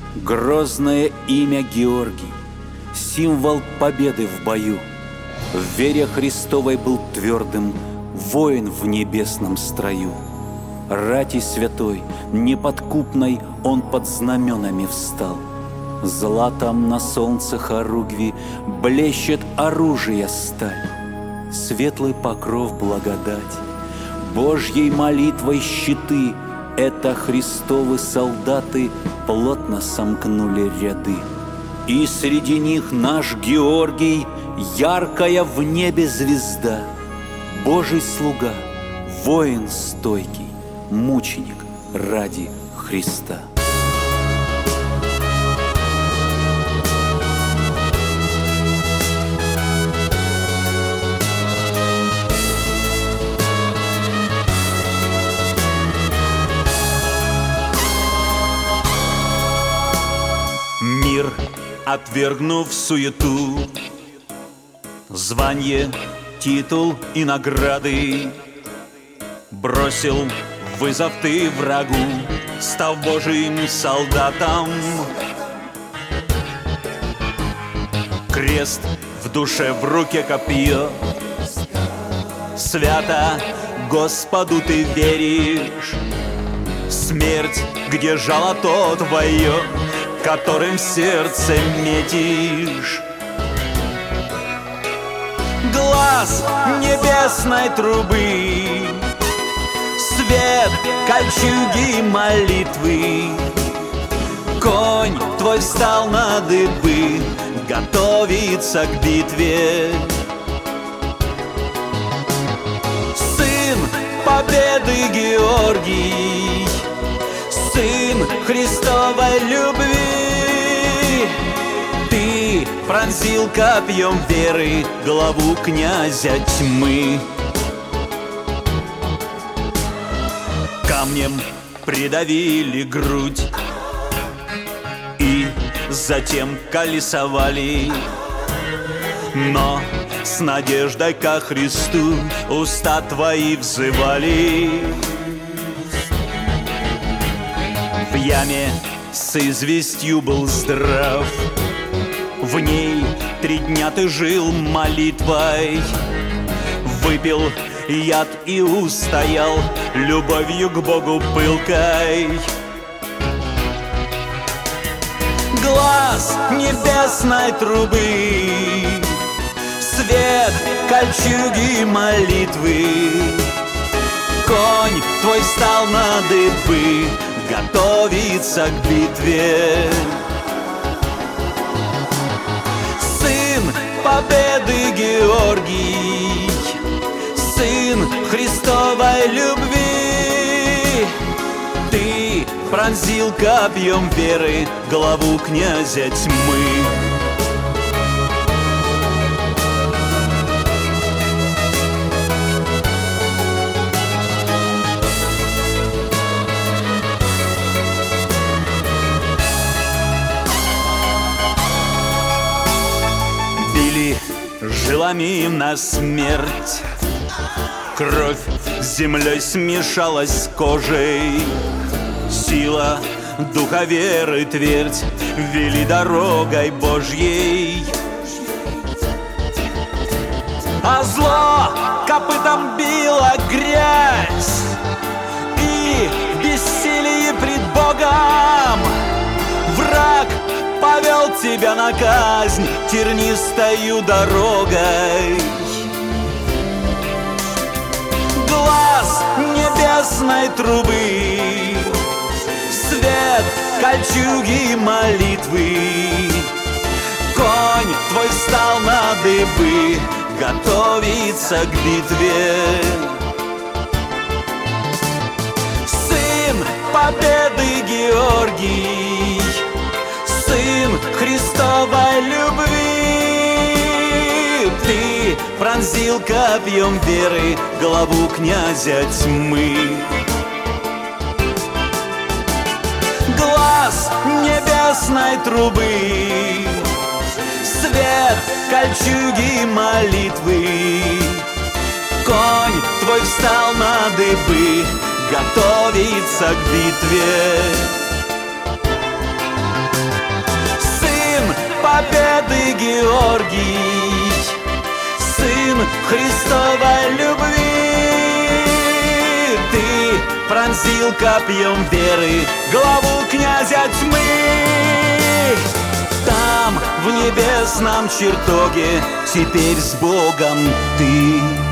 Грозное имя Георгий, символ победы в бою. В вере Христовой был твердым, воин в небесном строю. Рати святой, неподкупной, он под знаменами встал. Златом на солнце хоругви блещет оружие сталь. Светлый покров благодать, Божьей молитвой щиты, это Христовы солдаты плотно сомкнули ряды. И среди них наш Георгий, яркая в небе звезда, Божий слуга, воин стойкий, мученик ради Христа. Мир, отвергнув суету, звание, титул и награды, бросил вызов ты врагу, став Божьим солдатом. Крест в душе, в руке копье, свято Господу ты веришь. Смерть, где жало то твое, которым в сердце метишь. Глаз небесной трубы, свет кольчуги молитвы, конь твой встал на дыбы, готовится к битве. Сын победы Георгий, сын Христовой любви, ты пронзил копьем веры главу князя тьмы. Камнем придавили грудь и затем колесовали, но с надеждой ко Христу уста твои взывали. В яме с известью был здрав, в ней 3 дня ты жил молитвой, выпил яд и устоял любовью к Богу пылкой. Глаз небесной трубы, свет кольчуги молитвы, конь твой встал на дыбы, готовится к битве. Сын победы Георгий, сын Христовой любви, ты пронзил копьем веры главу князя тьмы. Жилами на смерть, кровь с землей смешалась с кожей, сила духа веры твердь вели дорогой Божьей. А зло копытом било грязь, и в бессилии пред Богом враг повел тебя на казнь тернистою дорогой. Глаз небесной трубы, свет кольчуги молитвы, конь твой встал на дыбы, готовится к битве. Сын победы Георгий, сын Христовой любви, ты пронзил копьем веры главу князя тьмы. Глаз небесной трубы, свет кольчуги молитвы, конь твой встал на дыбы, готовится к битве. Георгий, сын Христовой любви. Ты пронзил копьем веры главу князя тьмы. Там, в небесном чертоге, теперь с Богом ты.